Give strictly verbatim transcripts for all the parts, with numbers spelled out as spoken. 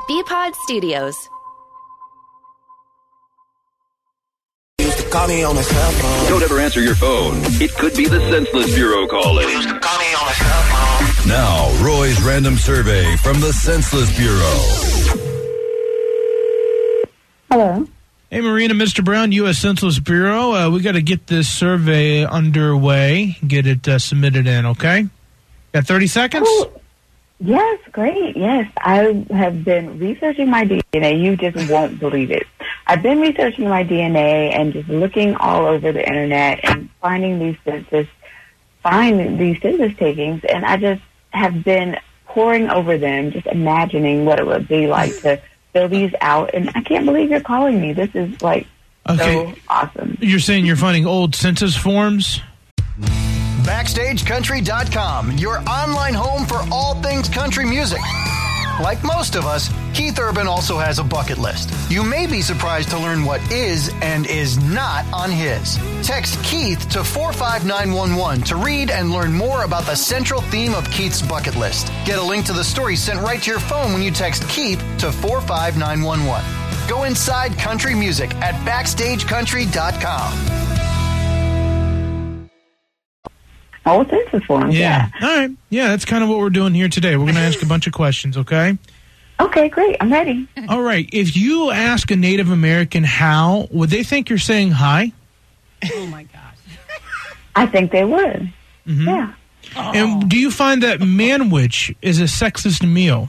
B-Pod Studios. Call me on my cell phone. Don't ever answer your phone. It could be the Senseless Bureau calling. Used to call me on my cell phone. Now, Roy's random survey from the Senseless Bureau. Hello. Hey, Marina, Mister Brown, U S Senseless Bureau. Uh, we got to get this survey underway, get it uh, submitted in, okay? Got thirty seconds? Oh, yes, great. Yes, I have been researching my D N A. You just won't believe it. I've been researching my D N A and just looking all over the internet and finding these census, find these census takings, and I just have been poring over them, just imagining what it would be like to fill these out. And I can't believe you're calling me. This is like okay. so awesome. You're saying you're finding old census forms? Backstage Country dot com, your online home for all things country music. Like most of us, Keith Urban also has a bucket list. You may be surprised to learn what is and is not on his. Text Keith to four five nine one one to read and learn more about the central theme of Keith's bucket list. Get a link to the story sent right to your phone when you text Keith to four five nine one one. Go inside country music at Backstage Country dot com. Oh, census forms, Yeah. yeah. All right. Yeah, that's kind of what we're doing here today. We're going to ask a bunch of questions, okay? Okay, great. I'm ready. All right. If you ask a Native American how, would they think you're saying hi? Oh, my gosh. I think they would. Mm-hmm. Yeah. And do you find that manwich is a sexist meal?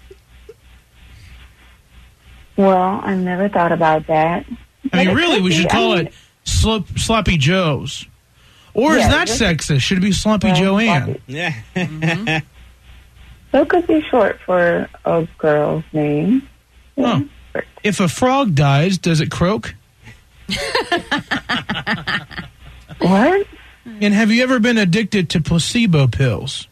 Well, I've never thought about that. I mean, But it really, could we be. should call I mean, it slop, Sloppy Joe's. Or is Yeah, that just- sexist? Should it be Sloppy Well, Joanne? sloppy. Yeah. Mm-hmm. So it could be short for a girl's name. Yeah. Huh. If a frog dies, does it croak? What? And have you ever been addicted to placebo pills?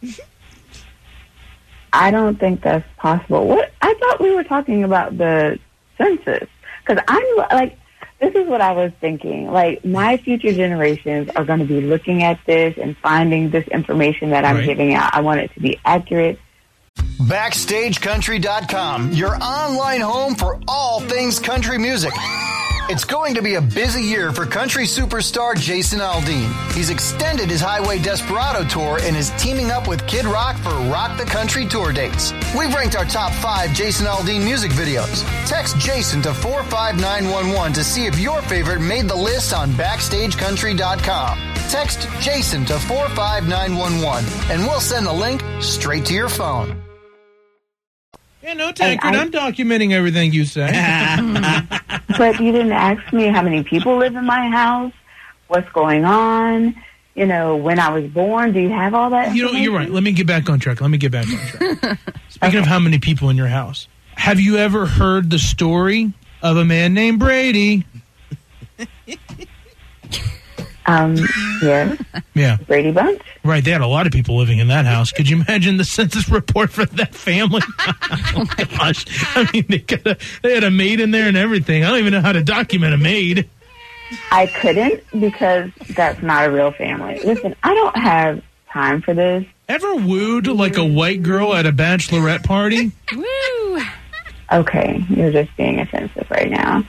I don't think that's possible. What? I thought we were talking about the census. Because I'm like, this is what I was thinking. Like, my future generations are going to be looking at this and finding this information that I'm Right. giving out. I want it to be accurate. Backstage Country dot com, your online home for all things country music. It's going to be a busy year for country superstar Jason Aldean. He's extended his Highway Desperado tour and is teaming up with Kid Rock for Rock the Country tour dates. We've ranked our top five Jason Aldean music videos. Text Jason to four five nine one one to see if your favorite made the list on Backstage Country dot com. Text Jason to four five nine one one and we'll send the link straight to your phone. Yeah, no, Tankard. I- I'm documenting everything you say. But you didn't ask me how many people live in my house, what's going on, you know, when I was born. Do you have all that? You know, you're right. Let me get back on track. Let me get back on track. Speaking Okay. of how many people in your house, have you ever heard the story of a man named Brady? Um, yes, Yeah, Brady Bunch. right. They had a lot of people living in that house. Could you imagine the census report for that family? Oh, gosh. I mean, they, got a, they had a maid in there and everything. I don't even know how to document a maid. I couldn't because that's not a real family. Listen, I don't have time for this. Ever wooed like a white girl at a bachelorette party? Woo! Okay, you're just being offensive right now.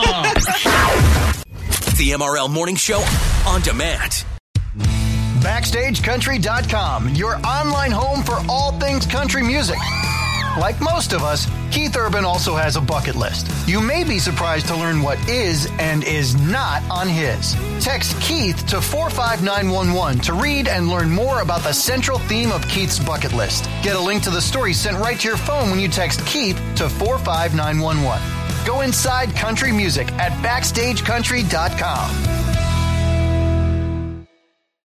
The M R L Morning Show on demand. Backstage Country dot com, your online home for all things country music. Like most of us, Keith Urban also has a bucket list. You may be surprised to learn what is and is not on his. Text Keith to four five nine one one to read and learn more about the central theme of Keith's bucket list. Get a link to the story sent right to your phone when you text Keith to four five nine one one. Go inside country music at Backstage Country dot com.